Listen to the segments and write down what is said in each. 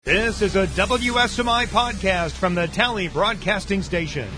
This is a WSMI podcast from the Tally Broadcasting Station.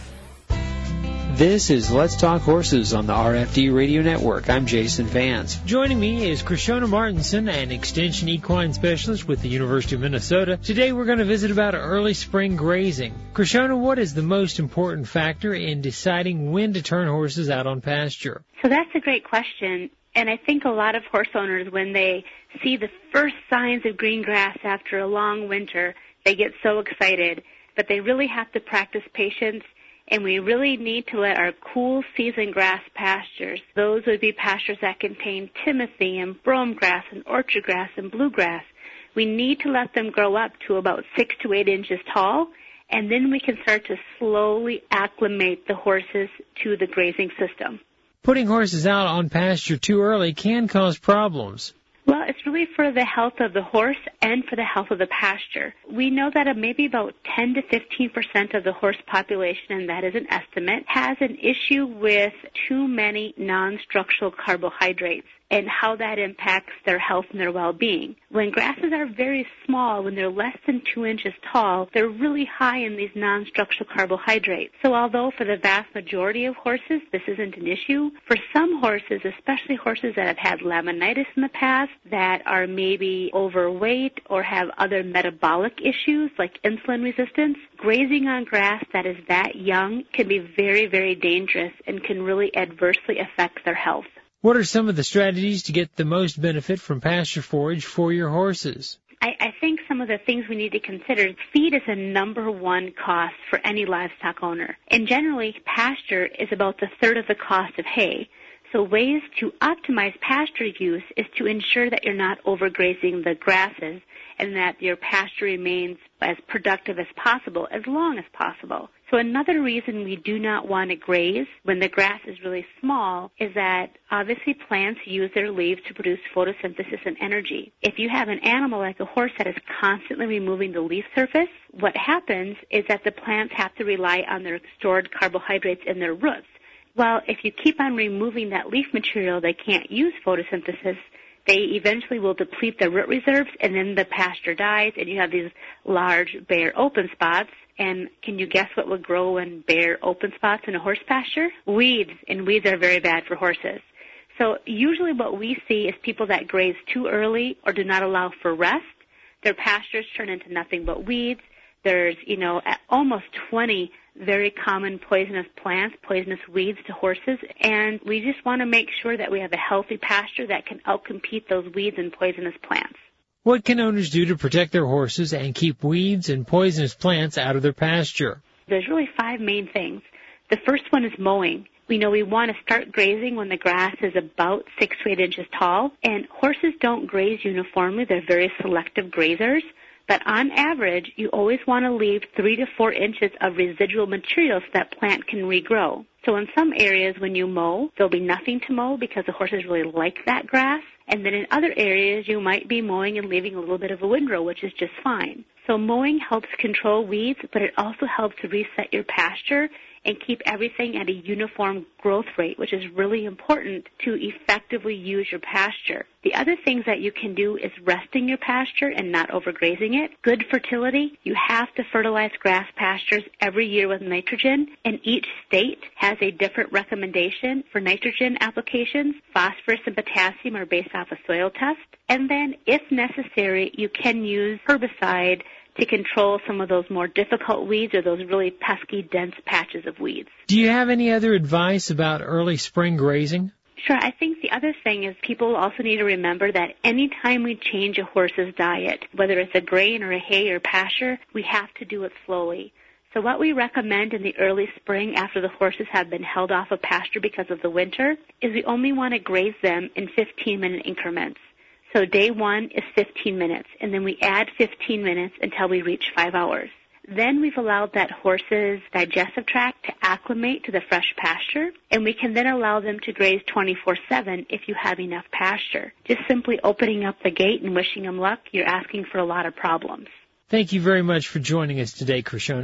This is Let's Talk Horses on the RFD Radio Network. I'm Jason Vance. Joining me is Krishona Martinson, an Extension Equine Specialist with the University of Minnesota. Today we're going to visit about early spring grazing. Krishona, what is the most important factor in deciding when to turn horses out on pasture? So that's a great question. And I think a lot of horse owners, when they see the first signs of green grass after a long winter, they get so excited. But they really have to practice patience, and we really need to let our cool season grass pastures, those would be pastures that contain timothy and brome grass and orchard grass and bluegrass, we need to let them grow up to about 6 to 8 inches tall, and then we can start to slowly acclimate the horses to the grazing system. Putting horses out on pasture too early can cause problems. Well, it's really for the health of the horse and for the health of the pasture. We know that maybe about 10 to 15% of the horse population, and that is an estimate, has an issue with too many non-structural carbohydrates and how that impacts their health and their well-being. When grasses are very small, when they're less than 2 inches tall, they're really high in these non-structural carbohydrates. So although for the vast majority of horses this isn't an issue, for some horses, especially horses that have had laminitis in the past, that are maybe overweight or have other metabolic issues like insulin resistance, grazing on grass that is that young can be very, very dangerous and can really adversely affect their health. What are some of the strategies to get the most benefit from pasture forage for your horses? I think some of the things we need to consider, feed is a number one cost for any livestock owner. And generally, pasture is about the third of the cost of hay. So ways to optimize pasture use is to ensure that you're not overgrazing the grasses and that your pasture remains as productive as possible, as long as possible. So another reason we do not want to graze when the grass is really small is that obviously plants use their leaves to produce photosynthesis and energy. If you have an animal like a horse that is constantly removing the leaf surface, what happens is that the plants have to rely on their stored carbohydrates in their roots. Well, if you keep on removing that leaf material, they can't use photosynthesis. They eventually will deplete their root reserves, and then the pasture dies, and you have these large, bare, open spots. And can you guess what would grow in bare, open spots in a horse pasture? Weeds, and weeds are very bad for horses. So usually what we see is people that graze too early or do not allow for rest. Their pastures turn into nothing but weeds. There's, almost 20 very common poisonous plants, poisonous weeds to horses, and we just want to make sure that we have a healthy pasture that can outcompete those weeds and poisonous plants. What can owners do to protect their horses and keep weeds and poisonous plants out of their pasture? There's really 5 main things. The first one is mowing. We know we want to start grazing when the grass is about 6 to 8 inches tall, and horses don't graze uniformly. They're very selective grazers. But on average, you always want to leave 3 to 4 inches of residual material so that plant can regrow. So in some areas when you mow, there'll be nothing to mow because the horses really like that grass. And then in other areas, you might be mowing and leaving a little bit of a windrow, which is just fine. So mowing helps control weeds, but it also helps to reset your pasture and keep everything at a uniform growth rate, which is really important to effectively use your pasture. The other things that you can do is resting your pasture and not overgrazing it. Good fertility, you have to fertilize grass pastures every year with nitrogen, and each state has a different recommendation for nitrogen applications. Phosphorus and potassium are based off a soil test. And then, if necessary, you can use herbicide to control some of those more difficult weeds or those really pesky, dense patches of weeds. Do you have any other advice about early spring grazing? Sure. I think the other thing is people also need to remember that any time we change a horse's diet, whether it's a grain or a hay or pasture, we have to do it slowly. So what we recommend in the early spring after the horses have been held off of pasture because of the winter is we only want to graze them in 15-minute increments. So day 1 is 15 minutes, and then we add 15 minutes until we reach 5 hours. Then we've allowed that horse's digestive tract to acclimate to the fresh pasture, and we can then allow them to graze 24/7 if you have enough pasture. Just simply opening up the gate and wishing them luck, you're asking for a lot of problems. Thank you very much for joining us today, Krishona.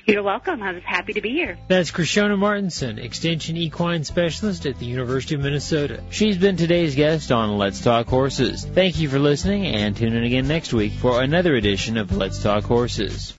You're welcome. I was happy to be here. That's Krishona Martinson, Extension Equine Specialist at the University of Minnesota. She's been today's guest on Let's Talk Horses. Thank you for listening, and tune in again next week for another edition of Let's Talk Horses.